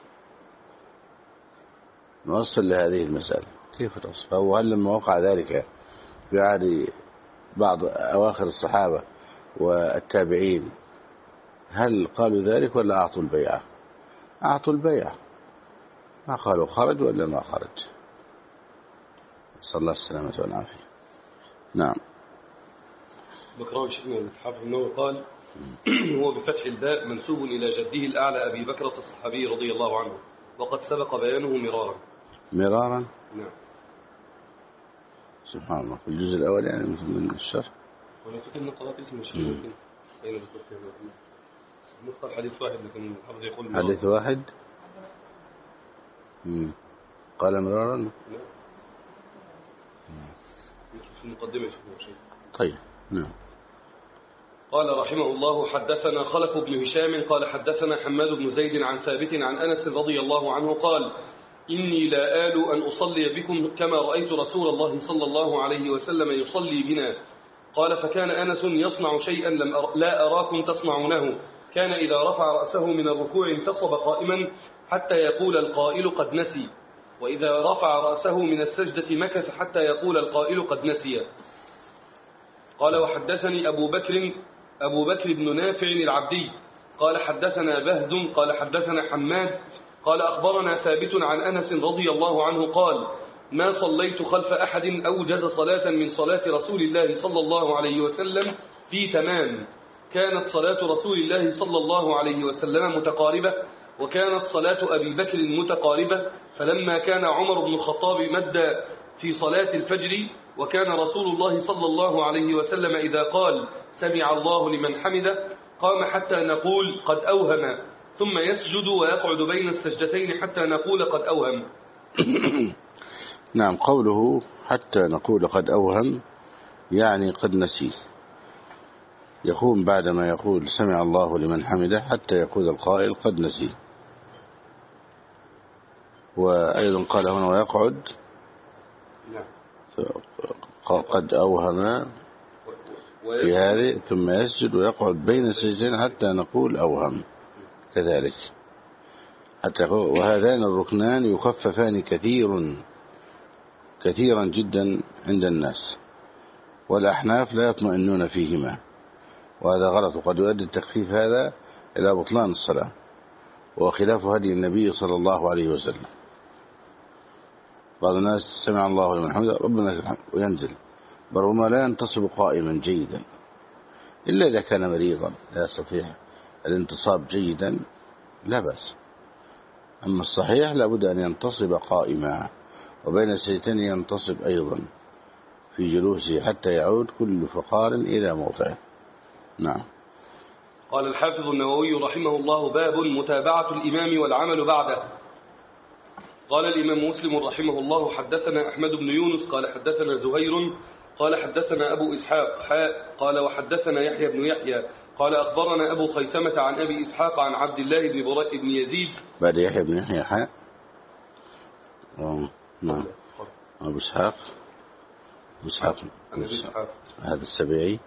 نؤصل لهذه المسألة. كيف تصل؟ فهو هل لما وقع ذلك في عهد بعض أواخر الصحابة والتابعين هل قالوا ذلك ولا أعطوا البيعة؟ أعطوا البيعة، ما قالوا خرج ولا ما خرج. صلى الله السلامة والعافية. نعم. بكراوي شيخنا الحافظ النووي قال: هو بفتح الباء منسوب إلى جده الأعلى أبي بكرة الصحابي رضي الله عنه، وقد سبق بيانه مرارا. نعم. سبحان الله. في الجزء الأول يعني من الشرح. ولا فكر أن قرأت اسم الشيخ ممكن أين بالضبط؟ نختار حديث واحد لكن الحافظ يقول مرارا. حديث واحد. قال مرارا. نعم. في المقدمة شيء. طيب. نعم. قال رحمه الله: حدثنا خلف بن هشام قال حدثنا حماد بن زيد عن ثابت عن أنس رضي الله عنه قال: إني لا آل أن أصلي بكم كما رأيت رسول الله صلى الله عليه وسلم يصلي بنا. قال: فكان أنس يصنع شيئا لا أراكم تصنعونه. كان إذا رفع رأسه من الركوع انتصب قائما حتى يقول القائل قد نسي، وإذا رفع رأسه من السجدة مكث حتى يقول القائل قد نسي. قال: وحدثني أبو بكر بن نافع العبدي قال حدثنا بهز قال حدثنا حماد قال أخبرنا ثابت عن أنس رضي الله عنه قال: ما صليت خلف أحد أوجز صلاة من صلاة رسول الله صلى الله عليه وسلم في تمام. كانت صلاة رسول الله صلى الله عليه وسلم متقاربة، وكانت صلاة أبي بكر متقاربة. فلما كان عمر بن الخطاب مد في صلاة الفجر، وكان رسول الله صلى الله عليه وسلم إذا قال سمع الله لمن حمده قام حتى نقول قد أوهم، ثم يسجد ويقعد بين السجدتين حتى نقول قد أوهم. نعم. قوله حتى نقول قد أوهم يعني قد نسي. يقوم بعدما يقول سمع الله لمن حمده حتى يقول القائل قد نسي. وأيضا قال هنا ويقعد قد أوهم في هذه، ثم يسجد ويقعد بين السجدين حتى نقول أوهم كذلك. وهذان الركنان يخففان كثيرا جدا عند الناس، والأحناف لا يطمئنون فيهما، وهذا غلط. وقد يؤدي التخفيف هذا إلى بطلان الصلاة، وخلاف هدي النبي صلى الله عليه وسلم. بعض الناس سمع الله لمن حمده ربنا لك الحمد وينزل، بربما لا ينتصب قائما جيدا إلا إذا كان مريضا لا يستطيع الانتصاب جيدا لا بأس. أما الصحيح لابد أن ينتصب قائما، وبين السجدتين ينتصب أيضا في جلوسه حتى يعود كل فقار إلى موضعه. نعم. قال الحافظ النووي رحمه الله: باب متابعة الإمام والعمل بعده. قال الإمام مسلم رحمه الله: حدثنا أحمد بن يونس قال حدثنا زهير قال حدثنا أبو إسحاق قال وحدثنا يحيى بن يحيى قال أخبرنا أبو خيثمة عن أبي إسحاق عن عبد الله بن يزيد. بعد يحيى بن يحيى نعم. أبو إسحاق هذا السبيعي.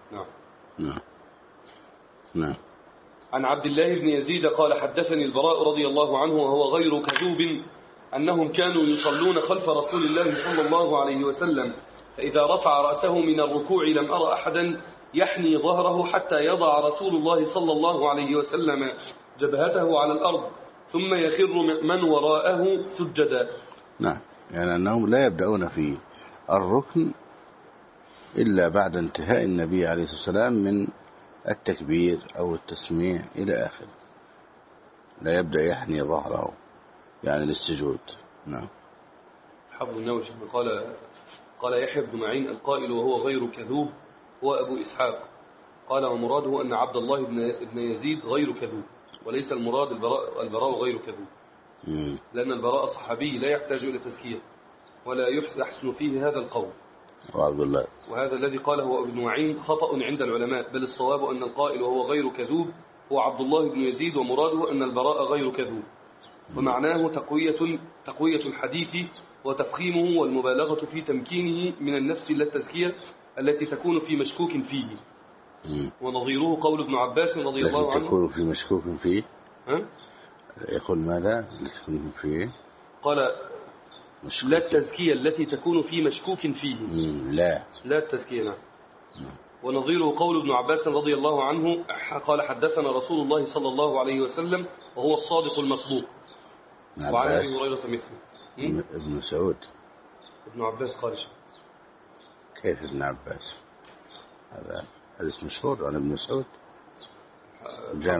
نعم. عن عبد الله بن يزيد قال حدثني البراء رضي الله عنه وهو غير كذوب أنهم كانوا يصلون خلف رسول الله صلى الله عليه وسلم فإذا رفع رأسه من الركوع لم أرى أحدا يحني ظهره حتى يضع رسول الله صلى الله عليه وسلم جبهته على الأرض ثم يخر من وراءه سجدا. نعم، يعني أنهم لا يبدأون في الركن إلا بعد انتهاء النبي عليه الصلاة والسلام من التكبير أو التسميع إلى آخره، لا يبدأ يحني ظهره يعني للسجود. نعم. حفظ النووي قال يحيى بن معين القائل وهو غير كذوب هو أبو إسحاق. قال ومراده أن عبد الله بن يزيد غير كذوب، وليس المراد البراء غير كذوب، لأن البراء صحابي لا يحتاج إلى تزكية ولا يحسن فيه هذا القول. وعبد الله وهذا الذي قاله ابن معين خطأ عند العلماء، بل الصواب أن القائل وهو غير كذوب هو عبد الله بن يزيد، ومراده أن البراء غير كذوب، ومعناه تقوية الحديث وتفخيمه والمبالغة في تمكينه من النفس للتزكية التي تكون في مشكوك فيه. ونظيره قول ابن عباس رضي الله عنه تكون في مشكوك فيه. يقول ماذا تكون فيه؟ قال لا التزكية التي تكون في مشكوك فيه. لا التزكية. نعم. ونظيره قول ابن عباس رضي الله عنه قال حدثنا رسول الله صلى الله عليه وسلم وهو الصادق المصدوق. وعن أبي هريرة مثله. ابن مسعود. ابن عباس قال كيف ابن عباس؟ هذا حديث مشهور عن ابن مسعود. جاء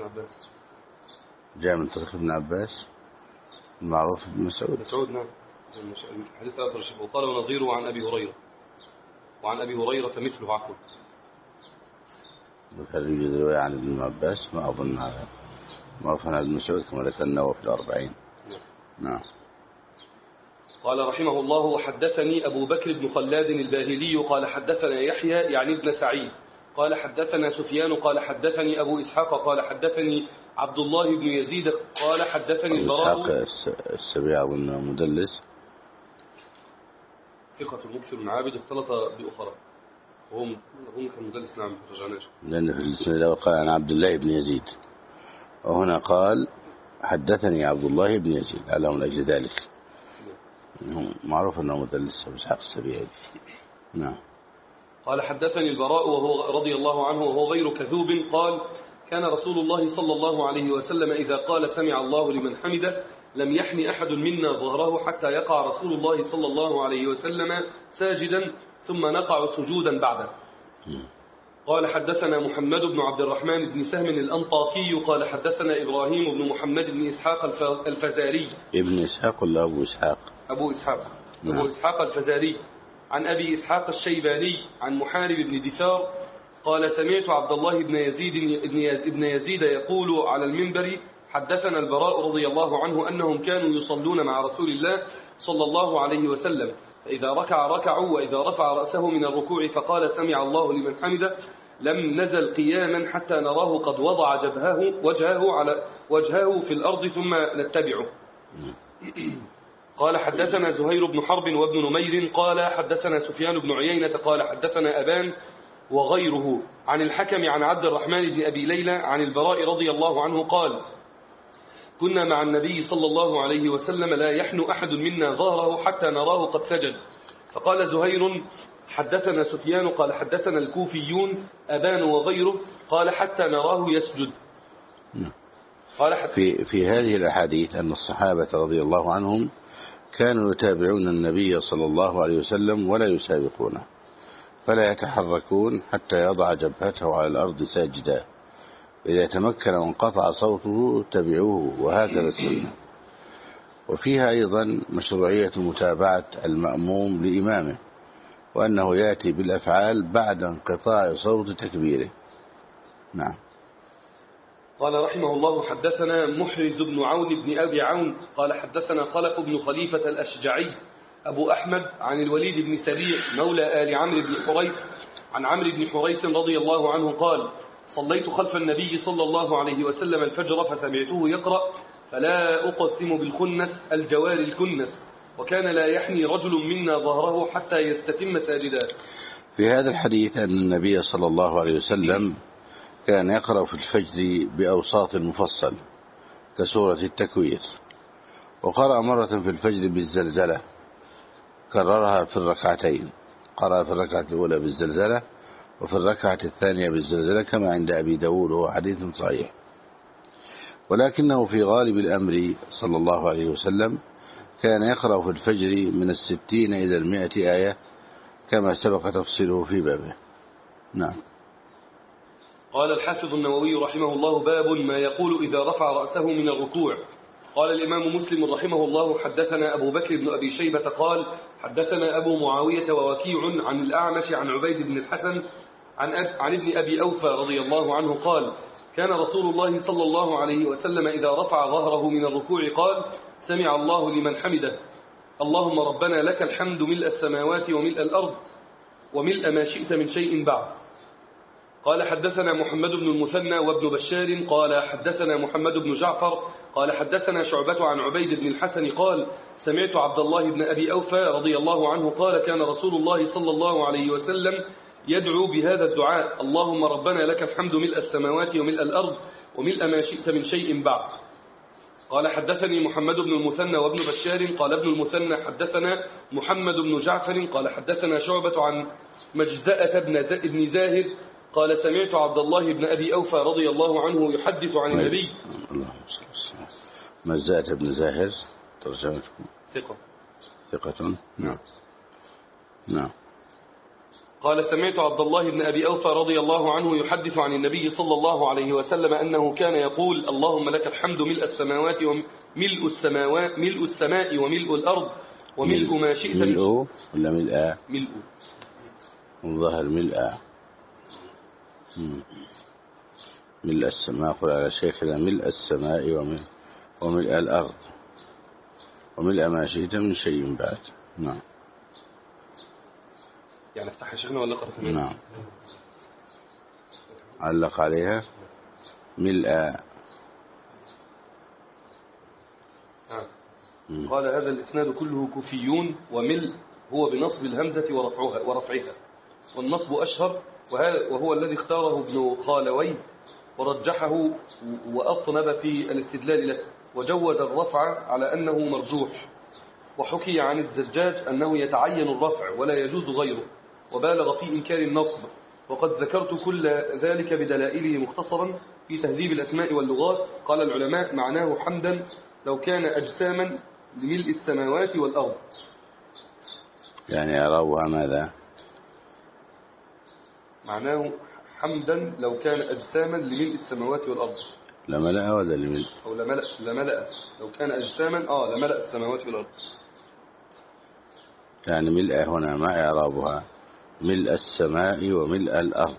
من طريق ابن عباس المعروف ابن مسعود. نعم. حديث آخر شبه. وقال ونظيره عن أبي هريرة وعن أبي هريرة مثله عقل. هل يوجد رواية عن ابن عباس؟ ما أظن هذا معروف عن ابن مسعود كما ذكرنا في 40. نعم. قال رحمه الله وحدثني أبو بكر بن خلاد الباهلي قال حدثنا يحيى يعني ابن سعيد قال حدثنا سفيان قال حدثني أبو إسحاق قال حدثني عبد الله بن يزيد قال حدثني البراء. إسحاق السبيع مدلس ثقة مكثر عابد اختلط بأخرى وهم كان مدلس. نعم رجعناش لأن في السنة قال عن عبد الله بن يزيد، وهنا قال حدثني عبد الله بن يزيد على من أجل ذلك معروف أنه مدلس أبو إسحاق السبيعي. نعم. قال حدثني البراء وهو رضي الله عنه وهو غير كذوب قال كان رسول الله صلى الله عليه وسلم إذا قال سمع الله لمن حمده لم يحن أحد منا ظهره حتى يقع رسول الله صلى الله عليه وسلم ساجدا ثم نقع سجودا بعده. قال حدثنا محمد بن عبد الرحمن بن سهم الأنطاكي قال حدثنا إبراهيم بن محمد بن إسحاق الفزاري. ابن إسحاق ولا أبو إسحاق؟ أبو إسحاق الفزاري عن أبي إسحاق الشيباني عن محارب بن دثار قال سمعت عبد الله بن يزيد يقول على المنبر حدثنا البراء رضي الله عنه أنهم كانوا يصلون مع رسول الله صلى الله عليه وسلم فإذا ركع ركعوا وإذا رفع رأسه من الركوع فقال سمع الله لمن حمده لم نزل قياما حتى نراه قد وضع وجهه في الأرض ثم نتبعه. قال حدثنا زهير بن حرب وابن نمير قال حدثنا سفيان بن عيينة قال حدثنا أبان وغيره عن الحكم عن عبد الرحمن بن أبي ليلى عن البراء رضي الله عنه قال كنا مع النبي صلى الله عليه وسلم لا يحن أحد منا ظهره حتى نراه قد سجد. فقال زهير حدثنا سفيان قال حدثنا الكوفيون أبان وغيره قال حتى نراه يسجد. قال في هذه الأحاديث أن الصحابة رضي الله عنهم كانوا يتابعون النبي صلى الله عليه وسلم ولا يسابقونه، فلا يتحركون حتى يضع جبهته على الأرض ساجدا، إذا تمكن وانقطع صوته تبعوه، وهكذا السنة. وفيها أيضا مشروعية متابعة المأموم لإمامه، وأنه يأتي بالأفعال بعد انقطاع صوت تكبيره. نعم. قال رحمه الله حدثنا محرز بن عون بن أبي عون قال حدثنا خلف بن خليفة الأشجعي أبو أحمد عن الوليد بن سبيع مولى آل عمرو بن حريث عن عمرو بن حريث رضي الله عنه قال: صليت خلف النبي صلى الله عليه وسلم الفجر فسمعته يقرأ: فلا أقسم بالخنس الجوار الكنس، وكان لا يحني رجل منا ظهره حتى يستتم ساجدا. في هذا الحديث أن النبي صلى الله عليه وسلم كان يقرأ في الفجر بأوساط المفصل كسورة التكوير، وقرأ مرة في الفجر بالزلزلة كررها في الركعتين، قرأ في الركعة الأولى بالزلزلة وفي الركعة الثانية بالزلزلة كما عند أبي داود، وهو حديث صحيح. ولكنه في غالب الأمر صلى الله عليه وسلم كان يقرأ في الفجر من 60 إلى 100 آية كما سبق تفصيله في بابه. نعم. قال الحافظ النووي رحمه الله: باب ما يقول إذا رفع رأسه من الركوع. قال الإمام مسلم رحمه الله: حدثنا أبو بكر بن أبي شيبة قال: حدثنا أبو معاوية ووكيع عن الأعمش عن عبيد بن الحسن عن ابن أبي أوفى رضي الله عنه قال: كان رسول الله صلى الله عليه وسلم إذا رفع ظهره من الركوع قال: سمع الله لمن حمده، اللهم ربنا لك الحمد ملء السماوات وملء الأرض وملء ما شئت من شيء بعد. قال حدثنا محمد بن المثنى وابن بشار قال حدثنا محمد بن جعفر قال حدثنا شعبة عن عبيد بن الحسن قال: سمعت عبد الله بن أبي أوفى رضي الله عنه قال: كان رسول الله صلى الله عليه وسلم يدعو بهذا الدعاء: اللهم ربنا لك الحمد ملء السماوات وملء الأرض وملء ما شئت من شيء بعد. قال حدثني محمد بن المثنى وابن بشار قال ابن المثنى حدثنا محمد بن جعفر قال حدثنا شعبة عن مجزأة بن زاهد قال: سمعت عبد الله بن أبي أوفى رضي الله عنه يحدث عن النبي. مجزأة بن زاهد ترجمتكم ثقة. نعم. نعم. قال: سمعت عبد الله بن أبي أوفى رضي الله عنه يحدث عن النبي صلى الله عليه وسلم أنه كان يقول: اللهم لك الحمد ملء السماوات ملء السماء وملء الأرض وملء ما شئت. ملء ولا ملء؟ ملء. الظاهر ملء. ملء السماء، قل على شيخنا ملء السماء وملء الأرض وملء ما شئت من شيء بعد. نعم. يعني افتح شيخنا ولا قرأت منه؟ نعم. علق عليها ملء. قال: هذا الإسناد كله كوفيون، وملء هو بنصب الهمزة ورفعها، والنصب أشهر وهو الذي اختاره ابن خالوي ورجحه وأطنب في الاستدلال له، وجوز الرفع على أنه مرجوح. وحكي عن الزجاج أنه يتعين الرفع ولا يجوز غيره، وبالغ في إنكار النصب. وقد ذكرت كل ذلك بدلائله مختصرا في تهذيب الأسماء واللغات. قال العلماء: معناه حمدا لو كان أجساما لملء السماوات والأرض. يعني أراوها ماذا؟ معناه حمدا لو كان أجساما لملء السماوات والأرض. لملأ ولا لملء؟ أو لملأ لو كان أجساما لملأ السماوات والأرض. يعني ملء هنا ما إعرابها؟ ملء السماء وملء الأرض.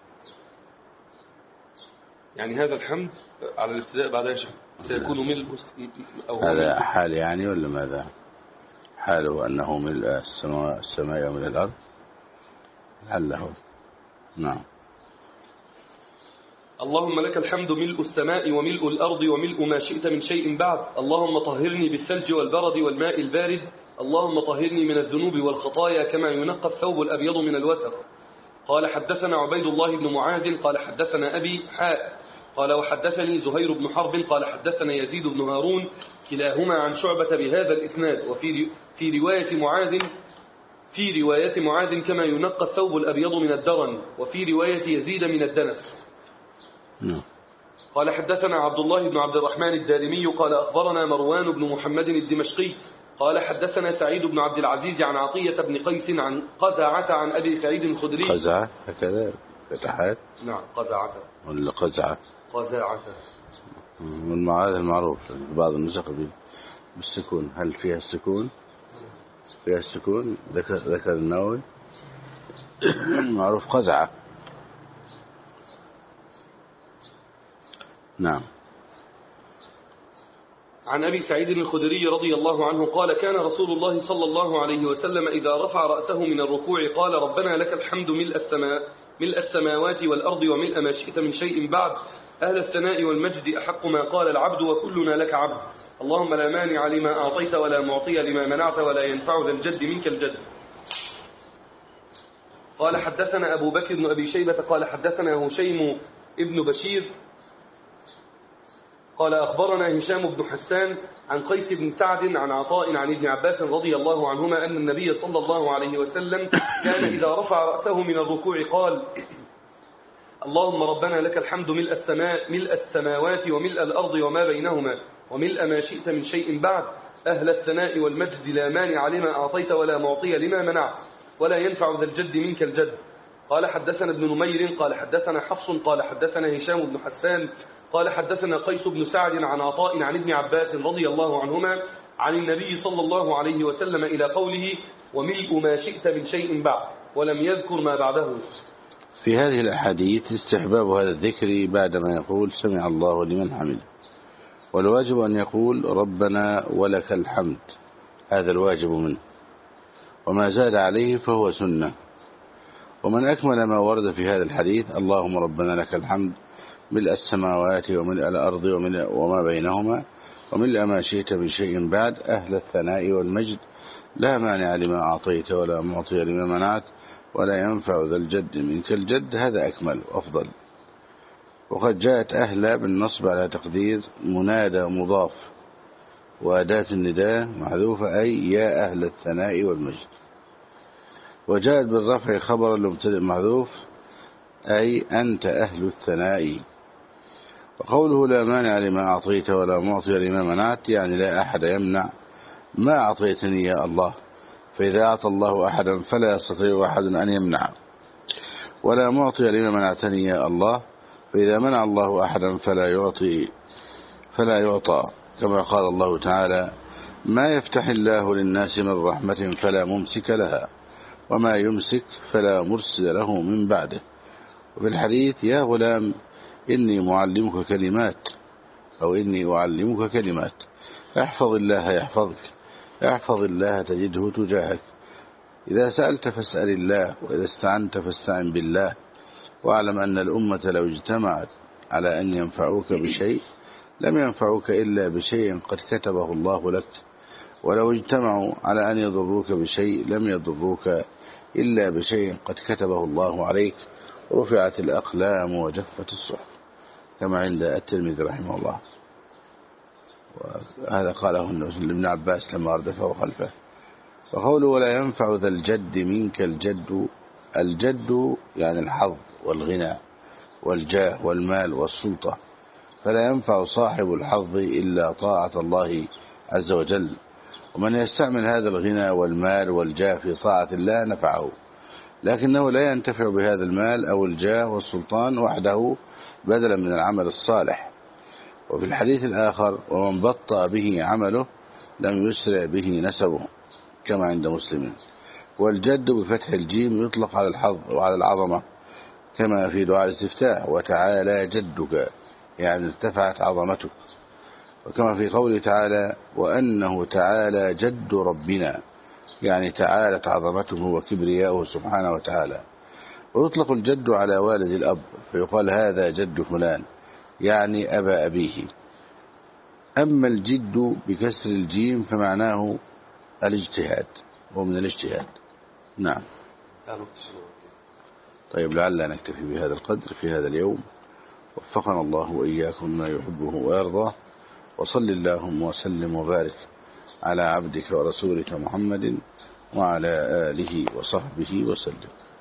يعني هذا الحمد على الابتداء بعدها سيكون ملء هذا حال يعني ولا ماذا؟ حاله أنه ملء السماء وملء الأرض حله. نعم. اللهم لك الحمد ملء السماء وملء الأرض وملء ما شئت من شيء بعد. اللهم طهرني بالثلج والبرد والماء البارد. اللهم طهرني من الذنوب والخطايا كما ينقى الثوب الأبيض من الوسخ. قال حدثنا عبيد الله بن معاذ قال حدثنا أبي قال وحدثني زهير بن حرب قال حدثنا يزيد بن هارون كلاهما عن شعبة بهذا الإسناد. وفي رواية معاذ كما ينقى الثوب الأبيض من الدرن، وفي رواية يزيد من الدنس. قال حدثنا عبد الله بن عبد الرحمن الدارمي قال أخبرنا مروان بن محمد الدمشقي قال حدثنا سعيد بن عبد العزيز عن عطية بن قيس عن قزعة عن أبي سعيد الخدري. قزعة هكذا فتحات؟ نعم قزعة ولا قزعة؟ قزعة. والمعاذ المعروف بعض النسخ بالسكون. هل فيها السكون؟ فيها السكون. ذكر النووي معروف قزعة. نعم. عن أبي سعيد الخدري رضي الله عنه قال كان رسول الله صلى الله عليه وسلم إذا رفع رأسه من الركوع قال ربنا لك الحمد ملء السماوات والأرض وملء ما شئت من شيء بعد أهل الثناء والمجد أحق ما قال العبد وكلنا لك عبد اللهم لا مانع لما أعطيت ولا معطي لما منعت ولا ينفع ذا الجد منك الجد. قال حدثنا أبو بكر بن أبي شيبة قال حدثنا هشيم ابن بشير قال أخبرنا هشام بن حسان عن قيس بن سعد عن عطاء عن ابن عباس رضي الله عنهما أن النبي صلى الله عليه وسلم كان إذا رفع رأسه من الركوع قال اللهم ربنا لك الحمد ملء السماوات وملء الأرض وما بينهما وملء ما شئت من شيء بعد أهل الثناء والمجد لا مانع لما أعطيت ولا معطي لما منعت ولا ينفع ذا الجد منك الجد. قال حدثنا ابن نمير قال حدثنا حفص قال حدثنا هشام بن حسان قال حدثنا قيس بن سعد عن عطاء عن ابن عباس رضي الله عنهما عن النبي صلى الله عليه وسلم إلى قوله وملء ما شئت من شيء بعد ولم يذكر ما بعده. في هذه الأحاديث استحباب هذا الذكر بعدما يقول سمع الله لمن حمده، والواجب أن يقول ربنا ولك الحمد، هذا الواجب منه، وما زاد عليه فهو سنة. ومن أكمل ما ورد في هذا الحديث اللهم ربنا لك الحمد ملء السماوات وملء الأرض وما بينهما وملء ما شئت من شيء بعد أهل الثناء والمجد لا مانع لما أعطيت ولا معطي لما منعت ولا ينفع ذا الجد منك الجد، هذا أكمل وأفضل. وقد جاءت أهل بالنصب على تقدير منادى مضاف وأداة النداء محذوفة أي يا أهل الثناء والمجد، وجاءت بالرفع خبر المبتدئ محذوف أي أنت أهل الثناء. وقوله لا مانع لما أعطيت ولا معطي لما منعت يعني لا أحد يمنع ما أعطيتني يا الله، فإذا أعطى الله أحدا فلا يستطيع أحد أن يمنع، ولا معطي لما منعتني يا الله، فإذا منع الله أحدا فلا يعطى، كما قال الله تعالى ما يفتح الله للناس من رحمة فلا ممسك لها وما يمسك فلا مرسل له من بعده. وفي الحديث يا غلام إني معلمك كلمات أو إني أعلمك كلمات احفظ الله يحفظك احفظ الله تجده تجاهك، إذا سألت فاسأل الله وإذا استعنت فاستعن بالله، واعلم أن الأمة لو اجتمعت على أن ينفعوك بشيء لم ينفعوك إلا بشيء قد كتبه الله لك، ولو اجتمعوا على أن يضروك بشيء لم يضروك إلا بشيء قد كتبه الله عليك، رفعت الأقلام وجفت الصحف، كما عند الترمذي رحمه الله. وهذا قاله ابن عباس لما أردفه خلفه. وقوله ولا ينفع ذا الجد منك الجد، الجد يعني الحظ والغنى والجاه والمال والسلطة، فلا ينفع صاحب الحظ إلا طاعة الله عز وجل، ومن يستعمل هذا الغنى والمال والجاه في طاعة الله نفعه، لكنه لا ينتفع بهذا المال أو الجاه والسلطان وحده بدلا من العمل الصالح. وفي الحديث الآخر ومن بطأ به عمله لم يسرع به نسبه، كما عند مسلم. والجد بفتح الجيم يطلق على الحظ وعلى العظمة، كما في دعاء الاستفتاح وتعالى جدك يعني ارتفعت عظمتك، وكما في قوله تعالى وأنه تعالى جد ربنا يعني تعالت عظمته وكبرياؤه سبحانه وتعالى. ويطلق الجد على والد الأب فيقال هذا جد فلان يعني أبا أبيه. أما الجد بكسر الجيم فمعناه الاجتهاد ومن الاجتهاد. نعم. طيب لعلنا نكتفي بهذا القدر في هذا اليوم، وفقنا الله وإياكم ما يحبه ويرضاه، وصل اللهم وسلم وبارك على عبدك ورسولك محمد وعلى آله وصحبه وسلم.